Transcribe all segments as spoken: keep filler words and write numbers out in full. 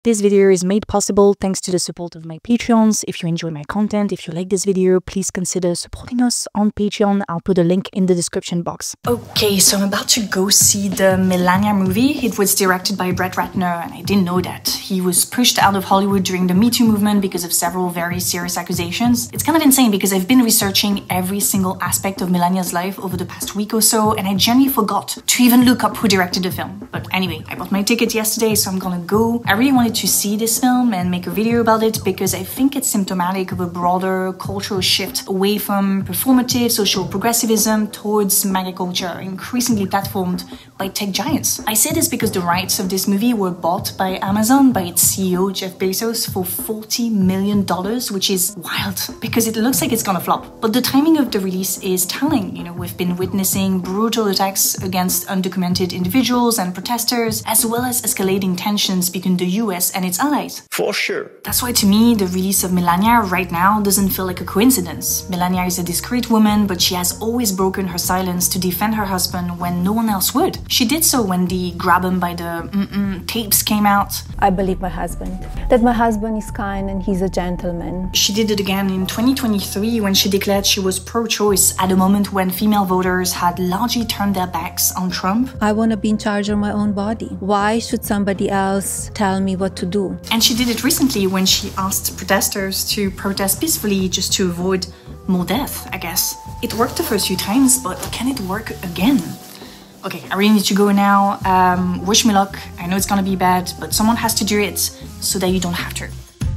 This video is made possible thanks to the support of my Patreons. If you enjoy my content, if you like this video, please consider supporting us on Patreon. I'll put a link in the description box. Okay, so I'm about to go see the Melania movie. It was directed by Brett Ratner, and I didn't know that. He was pushed out of Hollywood during the Me Too movement because of several very serious accusations. It's kind of insane because I've been researching every single aspect of Melania's life over the past week or so, and I genuinely forgot to even look up who directed the film. But anyway, I bought my ticket yesterday, so I'm gonna go. I really wanted to see this film and make a video about it because I think it's symptomatic of a broader cultural shift away from performative social progressivism towards mega culture, increasingly platformed by tech giants. I say this because the rights of this movie were bought by Amazon by its C E O Jeff Bezos for forty million dollars, which is wild because it looks like it's gonna flop. But the timing of the release is telling. You know, we've been witnessing brutal attacks against undocumented individuals and protesters, as well as escalating tensions between the U S and its allies. For sure. That's why to me, the release of Melania right now doesn't feel like a coincidence. Melania is a discreet woman, but she has always broken her silence to defend her husband when no one else would. She did so when the grab him by the mm-mm tapes came out. I believe my husband. That my husband is kind and he's a gentleman. She did it again in twenty twenty-three when she declared she was pro-choice at a moment when female voters had largely turned their backs on Trump. I want to be in charge of my own body. Why should somebody else tell me what to do? And she did it recently when she asked protesters to protest peacefully just to avoid more death, I guess. It worked the first few times, but can it work again? Okay, I really need to go now. Um, wish me luck. I know it's gonna be bad, but someone has to do it so that you don't have to.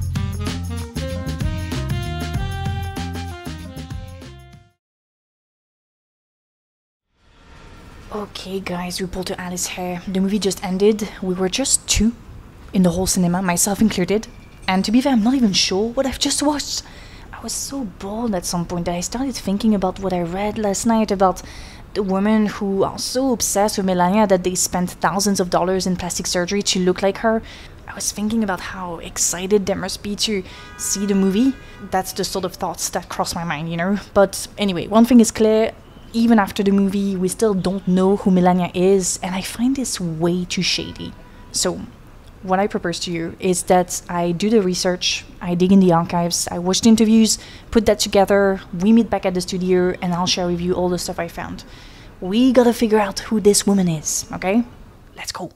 Okay guys, reporter Alice here. The movie just ended. We were just two in the whole cinema, myself included. And to be fair, I'm not even sure what I've just watched. I was so bored at some point that I started thinking about what I read last night about the women who are so obsessed with Melania that they spent thousands of dollars in plastic surgery to look like her. I was thinking about how excited they must be to see the movie. That's the sort of thoughts that cross my mind, you know? But anyway, one thing is clear. Even after the movie, we still don't know who Melania is, and I find this way too shady. So, what I propose to you is that I do the research, I dig in the archives, I watch the interviews, put that together, we meet back at the studio, and I'll share with you all the stuff I found. We gotta figure out who this woman is, okay? Let's go.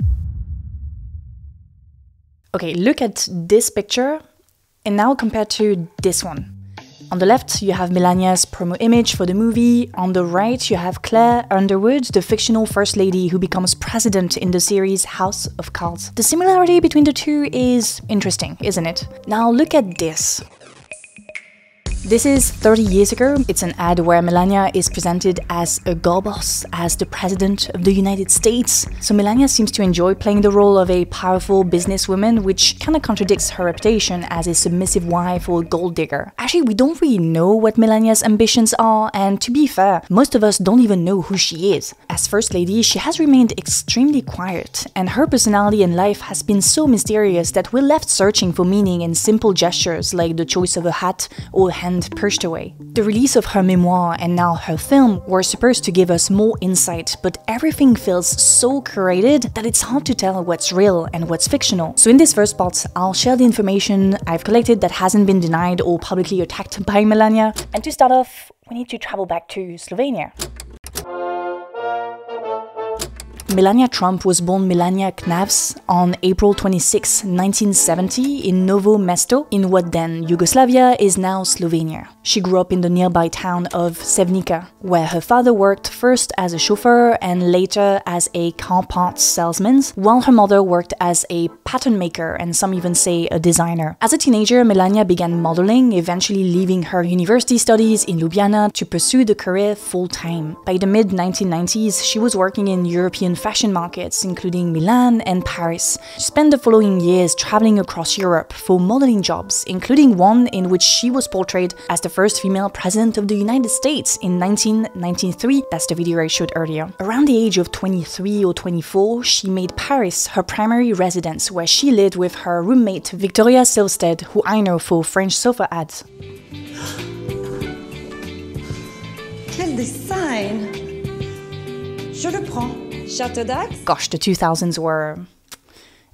Okay, look at this picture, and now compare to this one. On the left, you have Melania's promo image for the movie. On the right, you have Claire Underwood, the fictional first lady who becomes president in the series House of Cards. The similarity between the two is interesting, isn't it? Now look at this. This is thirty years ago. It's an ad where Melania is presented as a girl boss, as the president of the United States. So Melania seems to enjoy playing the role of a powerful businesswoman, which kind of contradicts her reputation as a submissive wife or gold digger. Actually, we don't really know what Melania's ambitions are, and to be fair, most of us don't even know who she is. As First Lady, she has remained extremely quiet, and her personality and life has been so mysterious that we're left searching for meaning in simple gestures like the choice of a hat or a hand pushed away. The release of her memoir and now her film were supposed to give us more insight, but everything feels so curated that it's hard to tell what's real and what's fictional. So in this first part, I'll share the information I've collected that hasn't been denied or publicly attacked by Melania. And to start off, we need to travel back to Slovenia. Melania Trump was born Melania Knavs on April twenty-sixth, nineteen seventy in Novo Mesto, in what then Yugoslavia is now Slovenia. She grew up in the nearby town of Sevnica, where her father worked first as a chauffeur and later as a car parts salesman, while her mother worked as a pattern maker and some even say a designer. As a teenager, Melania began modeling, eventually leaving her university studies in Ljubljana to pursue the career full-time. By the mid nineteen nineties, she was working in European fashion markets, including Milan and Paris. She spent the following years traveling across Europe for modeling jobs, including one in which she was portrayed as the first female president of the United States in nineteen ninety-three. That's the video I showed earlier. Around the age of twenty-three or twenty-four, she made Paris her primary residence, where she lived with her roommate Victoria Silvstedt, who I know for French sofa ads. Quel design! Je le prends. Château d'Axe? Gosh, the two thousands were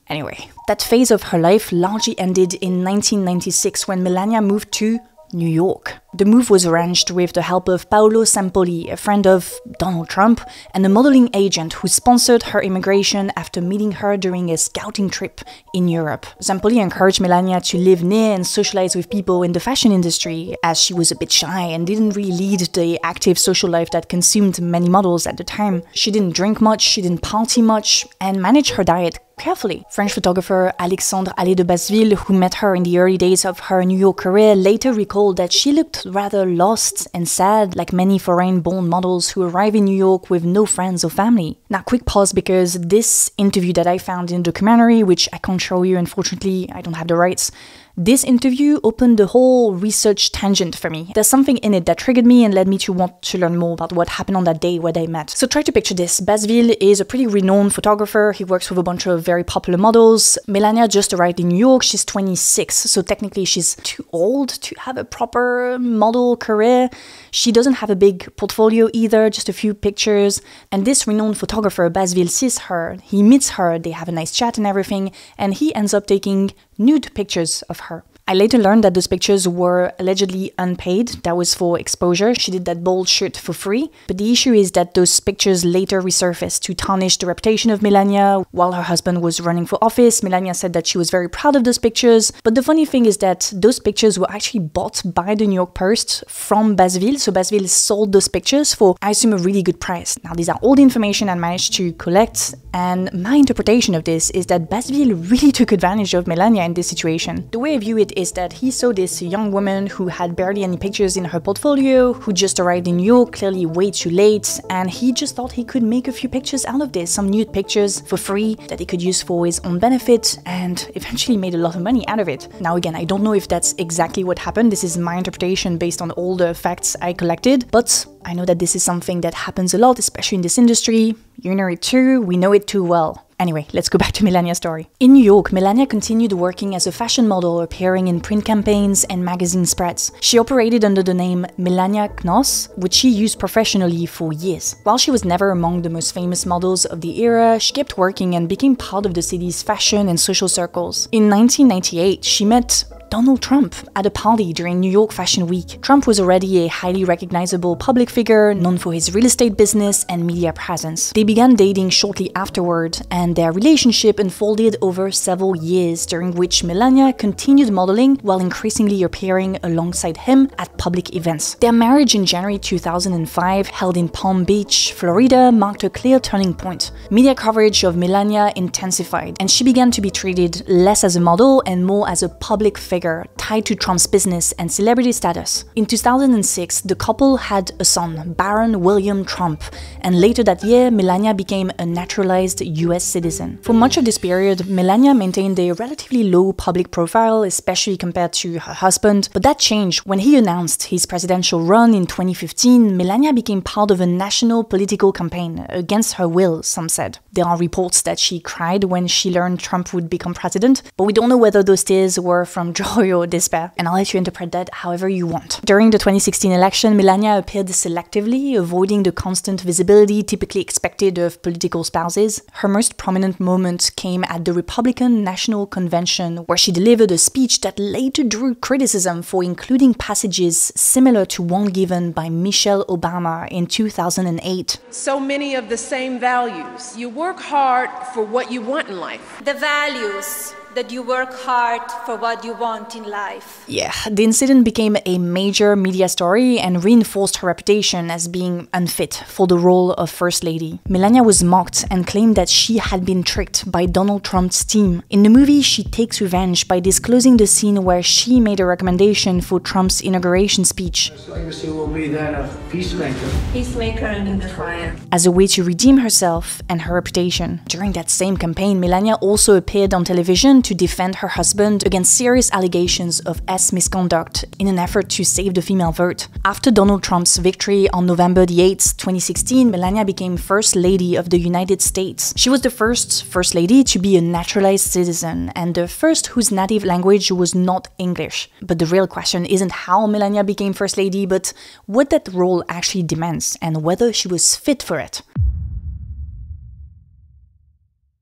Anyway, that phase of her life largely ended in nineteen ninety-six when Melania moved to New York. The move was arranged with the help of Paolo Sampoli, a friend of Donald Trump, and a modeling agent who sponsored her immigration after meeting her during a scouting trip in Europe. Sampoli encouraged Melania to live near and socialize with people in the fashion industry, as she was a bit shy and didn't really lead the active social life that consumed many models at the time. She didn't drink much, she didn't party much, and managed her diet carefully. French photographer Alexandre Allais de Basseville, who met her in the early days of her New York career, later recalled that she looked rather lost and sad, like many foreign-born models who arrive in New York with no friends or family. Now, quick pause, because this interview that I found in the documentary, which I can't show you, unfortunately, I don't have the rights, this interview opened the whole research tangent for me. There's something in it that triggered me and led me to want to learn more about what happened on that day where they met. So try to picture this. Basseville is a pretty renowned photographer. He works with a bunch of very popular models. Melania just arrived in New York. She's twenty-six, so technically she's too old to have a proper model career. She doesn't have a big portfolio either, just a few pictures. And this renowned photographer, Basseville, sees her. He meets her, they have a nice chat and everything, and he ends up taking nude pictures of her. I later learned that those pictures were allegedly unpaid. That was for exposure. She did that bold shoot for free. But the issue is that those pictures later resurfaced to tarnish the reputation of Melania. While her husband was running for office, Melania said that she was very proud of those pictures. But the funny thing is that those pictures were actually bought by the New York Post from Basseville. So Basseville sold those pictures for, I assume, a really good price. Now, these are all the information I managed to collect. And my interpretation of this is that Basseville really took advantage of Melania in this situation. The way I view it is that he saw this young woman who had barely any pictures in her portfolio, who just arrived in New York, clearly way too late, and he just thought he could make a few pictures out of this, some nude pictures for free that he could use for his own benefit, and eventually made a lot of money out of it. Now again, I don't know if that's exactly what happened. This is my interpretation based on all the facts I collected, but I know that this is something that happens a lot, especially in this industry. You know it too, we know it too well. Anyway, let's go back to Melania's story. In New York, Melania continued working as a fashion model, appearing in print campaigns and magazine spreads. She operated under the name Melania Knoss, which she used professionally for years. While she was never among the most famous models of the era, she kept working and became part of the city's fashion and social circles. In nineteen ninety-eight, she met Donald Trump at a party during New York Fashion Week. Trump was already a highly recognizable public figure, known for his real estate business and media presence. They began dating shortly afterward, and their relationship unfolded over several years, during which Melania continued modeling while increasingly appearing alongside him at public events. Their marriage in January two thousand five, held in Palm Beach, Florida, marked a clear turning point. Media coverage of Melania intensified, and she began to be treated less as a model and more as a public figure tied to Trump's business and celebrity status. In two thousand six, the couple had a son, Baron William Trump, and later that year, Melania became a naturalized U S citizen. For much of this period, Melania maintained a relatively low public profile, especially compared to her husband, but that changed when he announced his presidential run in twenty fifteen. Melania became part of a national political campaign, against her will, some said. There are reports that she cried when she learned Trump would become president, but we don't know whether those tears were from joy or despair, and I'll let you interpret that however you want. During the twenty sixteen election, Melania appeared selectively, avoiding the constant visibility typically expected of political spouses. Her most prominent moment came at the Republican National Convention, where she delivered a speech that later drew criticism for including passages similar to one given by Michelle Obama in two thousand eight. So many of the same values. You work hard for what you want in life. The values that you work hard for what you want in life. Yeah, the incident became a major media story and reinforced her reputation as being unfit for the role of First Lady. Melania was mocked and claimed that she had been tricked by Donald Trump's team. In the movie, she takes revenge by disclosing the scene where she made a recommendation for Trump's inauguration speech. His legacy will be that of peacemaker. Peacemaker and defiant. As a way to redeem herself and her reputation. During that same campaign, Melania also appeared on television to defend her husband against serious allegations of S misconduct in an effort to save the female vote. After Donald Trump's victory on November the eighth, twenty sixteen, Melania became First Lady of the United States. She was the first First Lady to be a naturalized citizen and the first whose native language was not English. But the real question isn't how Melania became First Lady, but what that role actually demands and whether she was fit for it.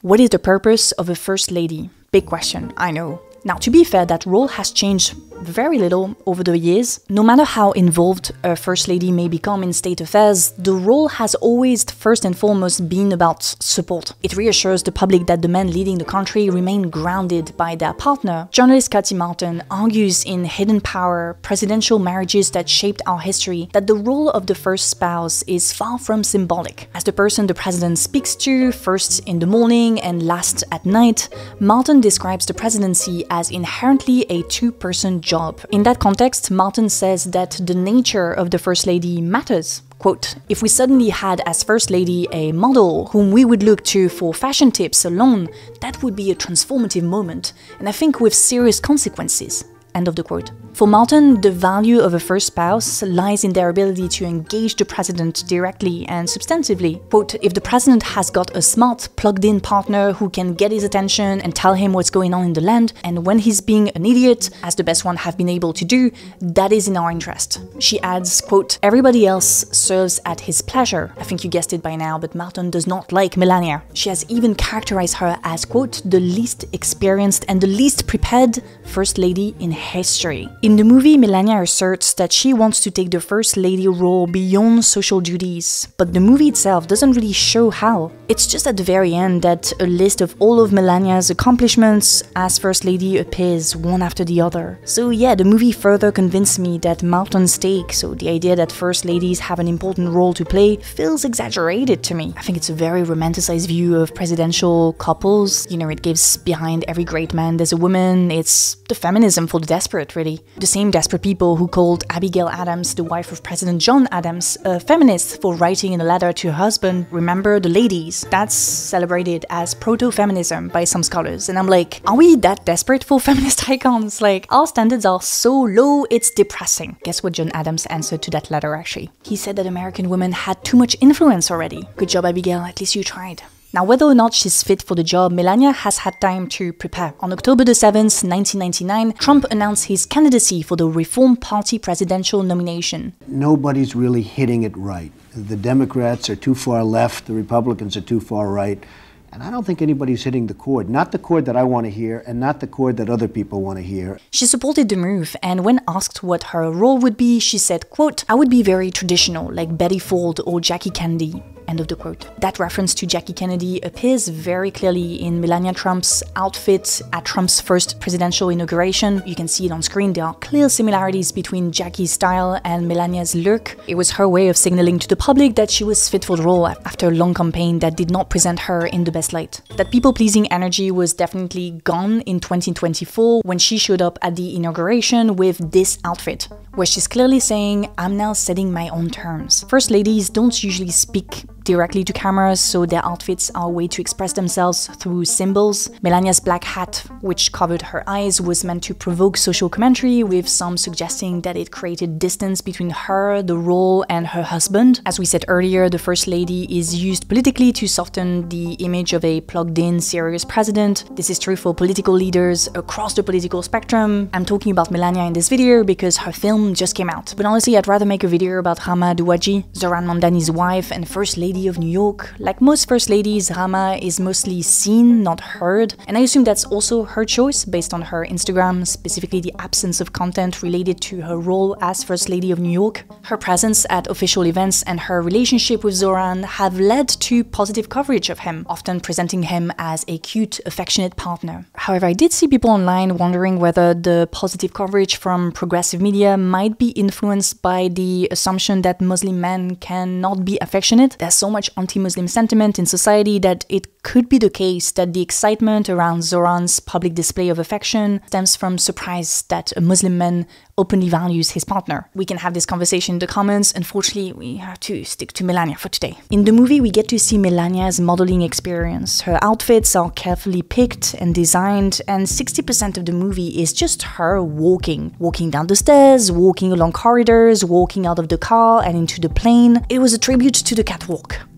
What is the purpose of a first lady? Big question, I know. Now, to be fair, that role has changed very little over the years. No matter how involved a first lady may become in state affairs, the role has always first and foremost been about support. It reassures the public that the men leading the country remain grounded by their partner. Journalist Cathy Martin argues in Hidden Power, Presidential Marriages That Shaped Our History, that the role of the first spouse is far from symbolic. As the person the president speaks to, first in the morning and last at night, Martin describes the presidency as inherently a two-person job. In that context, Martin says that the nature of the First Lady matters. Quote, if we suddenly had as First Lady a model whom we would look to for fashion tips alone, that would be a transformative moment, and I think with serious consequences. End of the quote. For Martin, the value of a first spouse lies in their ability to engage the president directly and substantively. Quote, if the president has got a smart, plugged-in partner who can get his attention and tell him what's going on in the land, and when he's being an idiot, as the best one have been able to do, that is in our interest. She adds, quote, everybody else serves at his pleasure. I think you guessed it by now, but Martin does not like Melania. She has even characterized her as, quote, the least experienced and the least prepared first lady in history. In the movie, Melania asserts that she wants to take the first lady role beyond social duties, but the movie itself doesn't really show how. It's just at the very end that a list of all of Melania's accomplishments as first lady appears one after the other. So yeah, the movie further convinced me that Martin's take, so the idea that first ladies have an important role to play, feels exaggerated to me. I think it's a very romanticized view of presidential couples. You know, it gives behind every great man there's a woman. It's the feminism for the desperate, really. The same desperate people who called Abigail Adams, the wife of President John Adams, a feminist for writing in a letter to her husband, remember the ladies. That's celebrated as proto-feminism by some scholars. And I'm like, are we that desperate for feminist icons? Like, our standards are so low, it's depressing. Guess what John Adams answered to that letter, actually? He said that American women had too much influence already. Good job, Abigail, at least you tried. Now, whether or not she's fit for the job, Melania has had time to prepare. On October the seventh, nineteen ninety-nine, Trump announced his candidacy for the Reform Party presidential nomination. Nobody's really hitting it right. The Democrats are too far left, the Republicans are too far right, and I don't think anybody's hitting the chord. Not the chord that I want to hear, and not the chord that other people want to hear. She supported the move, and when asked what her role would be, she said, quote, I would be very traditional, like Betty Ford or Jackie Kennedy. End of the quote. That reference to Jackie Kennedy appears very clearly in Melania Trump's outfit at Trump's first presidential inauguration. You can see it on screen. There are clear similarities between Jackie's style and Melania's look. It was her way of signaling to the public that she was fit for the role after a long campaign that did not present her in the best light. That people-pleasing energy was definitely gone in twenty twenty-four when she showed up at the inauguration with this outfit, where she's clearly saying, I'm now setting my own terms. First ladies don't usually speak directly to cameras, so their outfits are a way to express themselves through symbols. Melania's black hat, which covered her eyes, was meant to provoke social commentary, with some suggesting that it created distance between her, the role, and her husband. As we said earlier, the First Lady is used politically to soften the image of a plugged-in, serious president. This is true for political leaders across the political spectrum. I'm talking about Melania in this video because her film just came out. But honestly, I'd rather make a video about Rama Douadji, Zohran Mamdani's wife and First Lady of New York. Like most First Ladies, Rama is mostly seen, not heard, and I assume that's also her choice based on her Instagram, specifically the absence of content related to her role as First Lady of New York. Her presence at official events and her relationship with Zohran have led to positive coverage of him, often presenting him as a cute, affectionate partner. However, I did see people online wondering whether the positive coverage from progressive media might be influenced by the assumption that Muslim men cannot be affectionate. There's so much anti-Muslim sentiment in society that it could be the case that the excitement around Zohran's public display of affection stems from surprise that a Muslim man openly values his partner. We can have this conversation in the comments. Unfortunately, we have to stick to Melania for today. In the movie, we get to see Melania's modeling experience. Her outfits are carefully picked and designed, and sixty percent of the movie is just her walking. Walking down the stairs, walking along corridors, walking out of the car and into the plane. It was a tribute to the catwalk.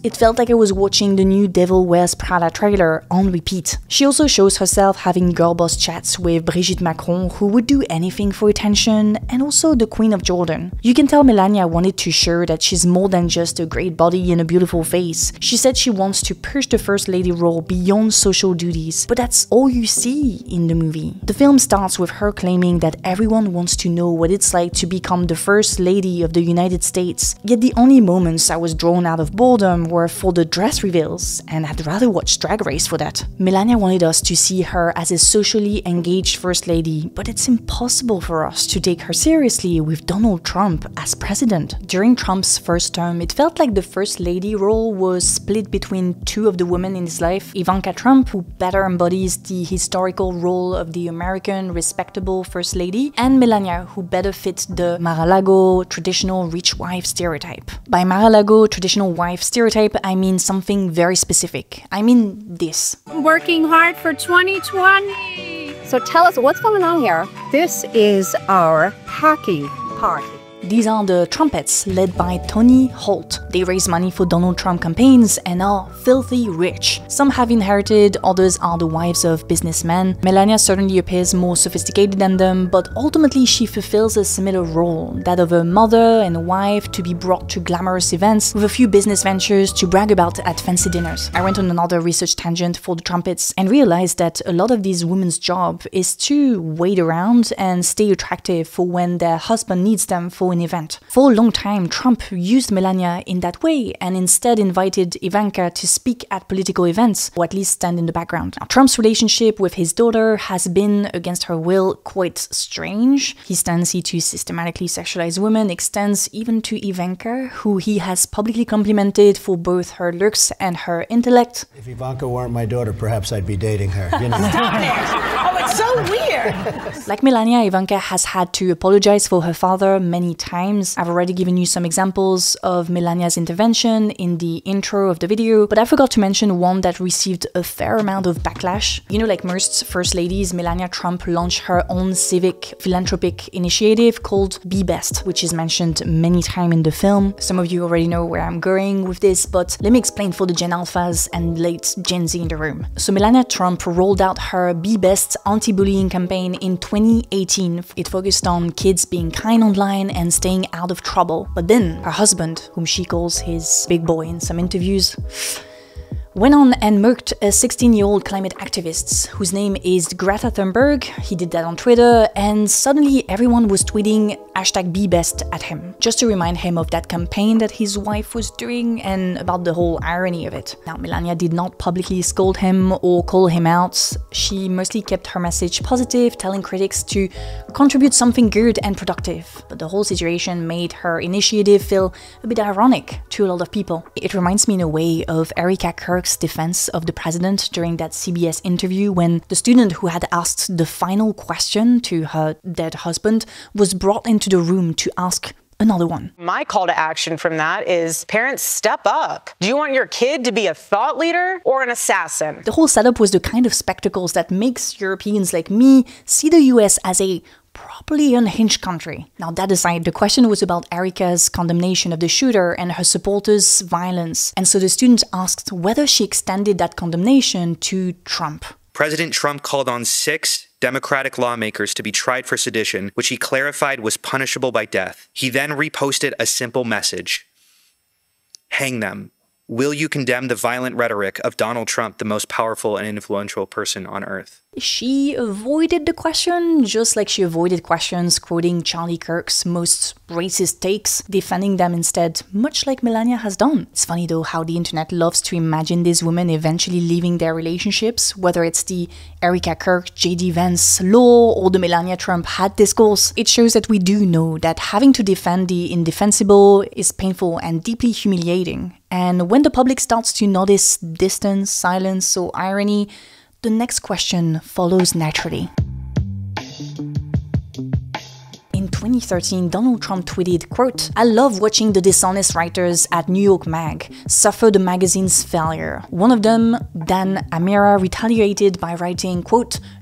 It felt like I was watching the new Devil Wears Prada trailer on repeat. She also shows herself having girl boss chats with Brigitte Macron, who would do anything for attention, and also the Queen of Jordan. You can tell Melania wanted to show that she's more than just a great body and a beautiful face. She said she wants to push the First Lady role beyond social duties, but that's all you see in the movie. The film starts with her claiming that everyone wants to know what it's like to become the First Lady of the United States. Yet the only moments I was drawn out of boredom were for the dress reveals, and I'd rather watch Drag Race for that. Melania wanted us to see her as a socially engaged First Lady, but it's impossible for us to take her seriously with Donald Trump as president. During Trump's first term, it felt like the First Lady role was split between two of the women in his life, Ivanka Trump, who better embodies the historical role of the American respectable First Lady, and Melania, who better fits the Mar-a-Lago traditional rich wife stereotype. By Mar-a-Lago traditional wife stereotype, I mean something very specific. I mean this. Working hard for twenty twenty. So tell us what's going on here. This is our hockey party. These are the Trumpets, led by Tony Holt. They raise money for Donald Trump campaigns and are filthy rich. Some have inherited, others are the wives of businessmen. Melania certainly appears more sophisticated than them, but ultimately she fulfills a similar role, that of a mother and a wife to be brought to glamorous events with a few business ventures to brag about at fancy dinners. I went on another research tangent for the Trumpets and realized that a lot of these women's job is to wait around and stay attractive for when their husband needs them for an event. For a long time, Trump used Melania in that way and instead invited Ivanka to speak at political events, or at least stand in the background. Now, Trump's relationship with his daughter has been, against her will, quite strange. His tendency to systematically sexualize women extends even to Ivanka, who he has publicly complimented for both her looks and her intellect. If Ivanka weren't my daughter, perhaps I'd be dating her. You know. Stop it! Oh, it's so weird! Like Melania, Ivanka has had to apologize for her father many times. I've already given you some examples of Melania's intervention in the intro of the video, but I forgot to mention one that received a fair amount of backlash. You know, like most first ladies, Melania Trump launched her own civic philanthropic initiative called Be Best, which is mentioned many times in the film. Some of you already know where I'm going with this, but let me explain for the Gen Alphas and late Gen Z in the room. So Melania Trump rolled out her Be Best anti-bullying campaign in twenty eighteen. It focused on kids being kind online and staying out of trouble. But then her husband, whom she calls his big boy in some interviews, went on and murked a sixteen-year-old climate activist whose name is Greta Thunberg. He did that on Twitter, and suddenly everyone was tweeting hashtag BeBest at him, just to remind him of that campaign that his wife was doing and about the whole irony of it. Now, Melania did not publicly scold him or call him out. She mostly kept her message positive, telling critics to contribute something good and productive. But the whole situation made her initiative feel a bit ironic to a lot of people. It reminds me in a way of Erica Kirk's defense of the president during that C B S interview when the student who had asked the final question to her dead husband was brought into the room to ask another one. My call to action from that is parents, step up. Do you want your kid to be a thought leader or an assassin? The whole setup was the kind of spectacles that makes Europeans like me see the U S as a properly unhinged country. Now, that aside, the question was about Erica's condemnation of the shooter and her supporters' violence. And so the student asked whether she extended that condemnation to Trump. President Trump called on six Democratic lawmakers to be tried for sedition, which he clarified was punishable by death. He then reposted a simple message: hang them. Will you condemn the violent rhetoric of Donald Trump, the most powerful and influential person on earth? She avoided the question, just like she avoided questions quoting Charlie Kirk's most racist takes, defending them instead, much like Melania has done. It's funny though how the internet loves to imagine these women eventually leaving their relationships, whether it's the Erica Kirk, J D Vance law or the Melania Trump hat discourse. It shows that we do know that having to defend the indefensible is painful and deeply humiliating. And when the public starts to notice distance, silence, or irony, the next question follows naturally. In twenty thirteen, Donald Trump tweeted, quote, "I love watching the dishonest writers at New York Mag suffer the magazine's failure. One of them, Dan Amira, retaliated by writing, quote,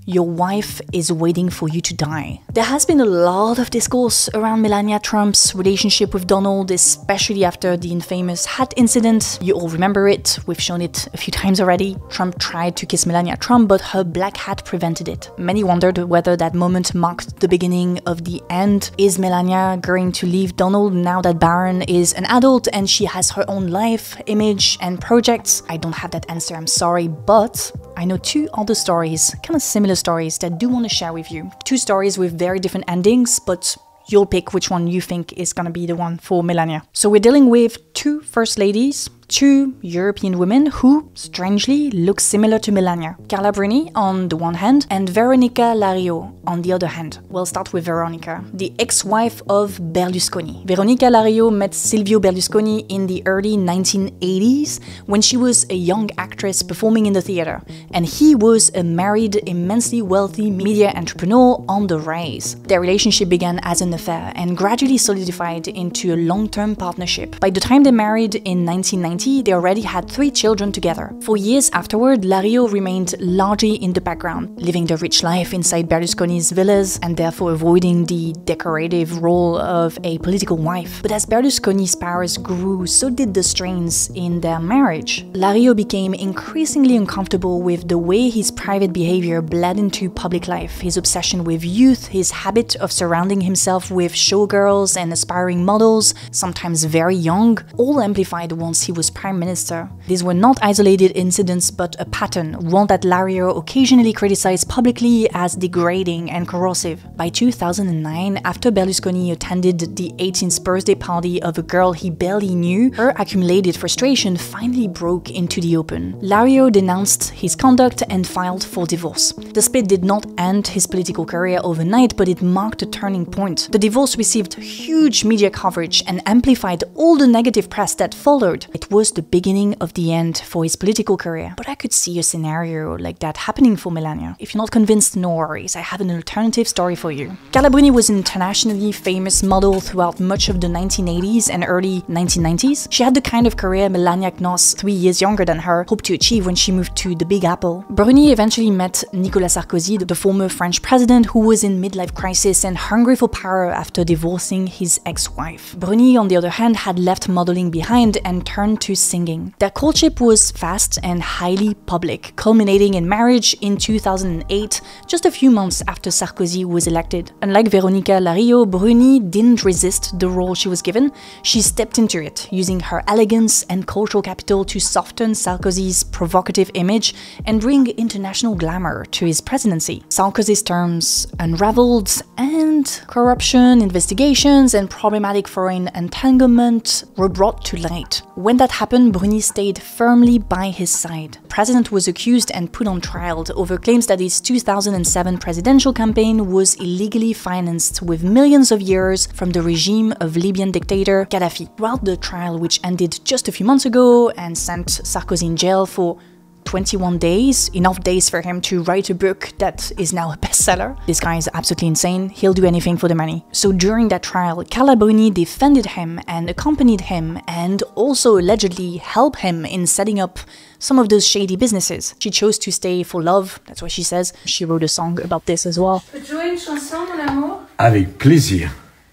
your wife is waiting for you to die. There has been a lot of discourse around Melania Trump's relationship with Donald, especially after the infamous hat incident. You all remember it, we've shown it a few times already. Trump tried to kiss Melania Trump, but her black hat prevented it. Many wondered whether that moment marked the beginning of the end. Is Melania going to leave Donald now that Barron is an adult and she has her own life, image, and projects? I don't have that answer, I'm sorry, but I know two other stories, kind of similar stories, that I do want to share with you. Two stories with very different endings, but you'll pick which one you think is gonna be the one for Melania. So we're dealing with two first ladies, two European women who, strangely, look similar to Melania. Carla Bruni on the one hand, and Veronica Lario on the other hand. We'll start with Veronica, the ex-wife of Berlusconi. Veronica Lario met Silvio Berlusconi in the early nineteen eighties when she was a young actress performing in the theater, and he was a married, immensely wealthy media entrepreneur on the rise. Their relationship began as an affair and gradually solidified into a long-term partnership. By the time they married in nineteen ninety, they already had three children together. For years afterward, Lario remained largely in the background, living the rich life inside Berlusconi's villas and therefore avoiding the decorative role of a political wife. But as Berlusconi's powers grew, so did the strains in their marriage. Lario became increasingly uncomfortable with the way his private behavior bled into public life, his obsession with youth, his habit of surrounding himself with showgirls and aspiring models, sometimes very young, all amplified once he was prime minister. These were not isolated incidents, but a pattern, one that Lario occasionally criticized publicly as degrading and corrosive. By two thousand nine, after Berlusconi attended the eighteenth birthday party of a girl he barely knew, her accumulated frustration finally broke into the open. Lario denounced his conduct and filed for divorce. The split did not end his political career overnight, but it marked a turning point. The divorce received huge media coverage and amplified all the negative press that followed. It was the beginning of the end for his political career. But I could see a scenario like that happening for Melania. If you're not convinced, no worries, I have an alternative story for you. Carla Bruni was an internationally famous model throughout much of the nineteen eighties and early nineteen nineties. She had the kind of career Melania Knoss, three years younger than her, hoped to achieve when she moved to the Big Apple. Bruni eventually met Nicolas Sarkozy, the former French president, who was in midlife crisis and hungry for power after divorcing his ex-wife. Bruni, on the other hand, had left modeling behind and turned to singing. Their courtship was fast and highly public, culminating in marriage in two thousand eight, just a few months after Sarkozy was elected. Unlike Veronica Lario, Bruni didn't resist the role she was given. She stepped into it, using her elegance and cultural capital to soften Sarkozy's provocative image and bring international glamour to his presidency. Sarkozy's terms unraveled, and corruption, investigations, and problematic foreign entanglement were brought to light. When that happened, Bruni stayed firmly by his side. The president was accused and put on trial over claims that his two thousand seven presidential campaign was illegally financed with millions of euros from the regime of Libyan dictator Gaddafi. Throughout the trial, which ended just a few months ago and sent Sarkozy in jail for twenty-one days, enough days for him to write a book that is now a bestseller. This guy is absolutely insane, he'll do anything for the money. So during that trial, Carla Bruni defended him and accompanied him and also allegedly helped him in setting up some of those shady businesses. She chose to stay for love, that's what she says. She wrote a song about this as well. Peux-tu jouer une chanson, mon amour? Avec plaisir.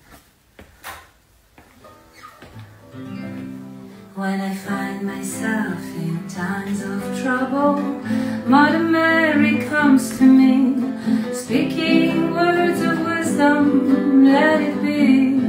When I find myself in times of trouble, Mother Mary comes to me, speaking words of wisdom, let it be.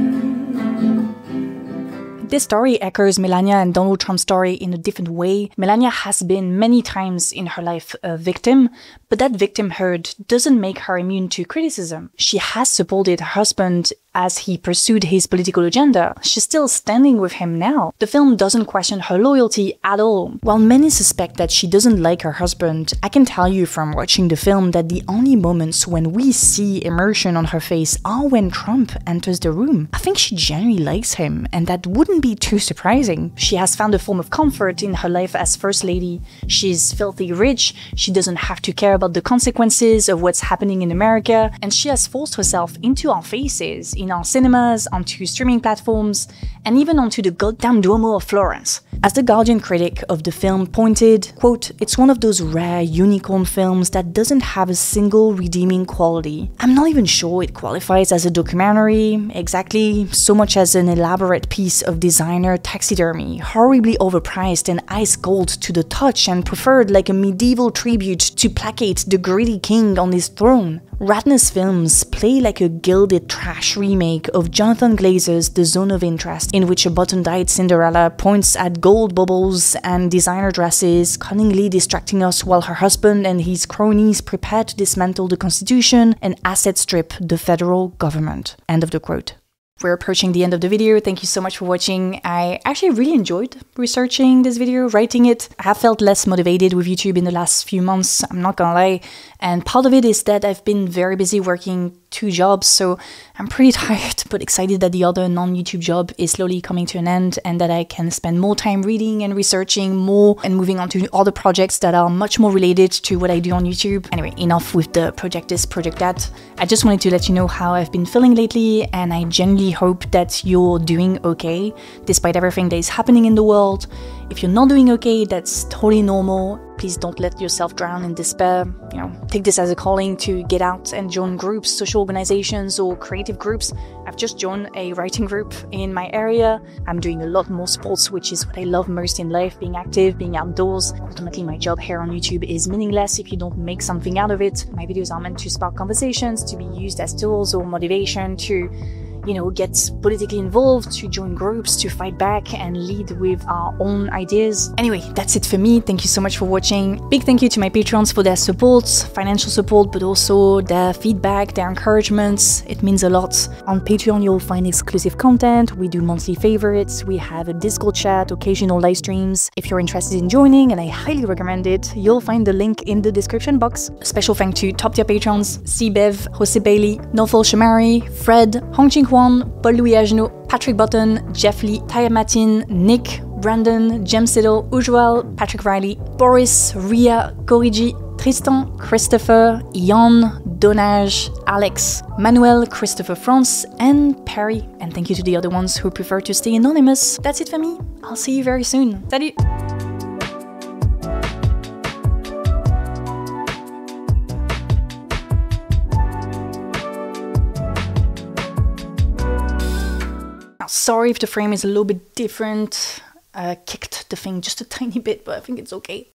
This story echoes Melania and Donald Trump's story in a different way. Melania has been many times in her life a victim, but that victimhood doesn't make her immune to criticism. She has supported her husband as he pursued his political agenda. She's still standing with him now. The film doesn't question her loyalty at all. While many suspect that she doesn't like her husband, I can tell you from watching the film that the only moments when we see emotion on her face are when Trump enters the room. I think she genuinely likes him, and that wouldn't be too surprising. She has found a form of comfort in her life as First Lady. She's filthy rich, she doesn't have to care about the consequences of what's happening in America, and she has forced herself into our faces in our cinemas, onto streaming platforms, and even onto the goddamn Duomo of Florence. As the Guardian critic of the film pointed, quote, "It's one of those rare unicorn films that doesn't have a single redeeming quality. I'm not even sure it qualifies as a documentary, exactly, so much as an elaborate piece of designer taxidermy, horribly overpriced and ice cold to the touch and preferred like a medieval tribute to placate the greedy king on his throne. Ratner's films play like a gilded trash remake of Jonathan Glazer's The Zone of Interest, in which a button-dyed Cinderella points at gold bubbles and designer dresses, cunningly distracting us while her husband and his cronies prepare to dismantle the Constitution and asset strip the federal government." End of the quote. We're approaching the end of the video. Thank you so much for watching. I actually really enjoyed researching this video, writing it. I have felt less motivated with YouTube in the last few months, I'm not gonna lie. And part of it is that I've been very busy working two jobs, so I'm pretty tired, but excited that the other non-YouTube job is slowly coming to an end and that I can spend more time reading and researching more and moving on to other projects that are much more related to what I do on YouTube. Anyway, enough with the project this, project that. I just wanted to let you know how I've been feeling lately, and I genuinely hope that you're doing okay, despite everything that is happening in the world. If you're not doing okay, that's totally normal. Please don't let yourself drown in despair. You know, take this as a calling to get out and join groups, social organizations, or creative groups. I've just joined a writing group in my area. I'm doing a lot more sports, which is what I love most in life, being active, being outdoors. Ultimately, my job here on YouTube is meaningless if you don't make something out of it. My videos are meant to spark conversations, to be used as tools or motivation to, you know, get politically involved, to join groups, to fight back and lead with our own ideas. Anyway, that's it for me. Thank you so much for watching. Big thank you to my patrons for their support, financial support, but also their feedback, their encouragements. It means a lot. On Patreon, you'll find exclusive content. We do monthly favorites. We have a Discord chat, occasional live streams. If you're interested in joining, and I highly recommend it, you'll find the link in the description box. A special thank to top tier patrons, C-Bev, Jose Bailey, Nofal Shamari, Fred, Hong Ching Juan, Paul-Louis Agenot, Patrick Button, Jeff Lee, Taya Matin, Nick, Brandon, Jem Siddle, Ujwal, Patrick Riley, Boris, Ria, Koriji, Tristan, Christopher, Ian, Donage, Alex, Manuel, Christopher France, and Perry. And thank you to the other ones who prefer to stay anonymous. That's it for me. I'll see you very soon. Salut! Sorry if the frame is a little bit different. I uh, kicked the thing just a tiny bit, but I think it's okay.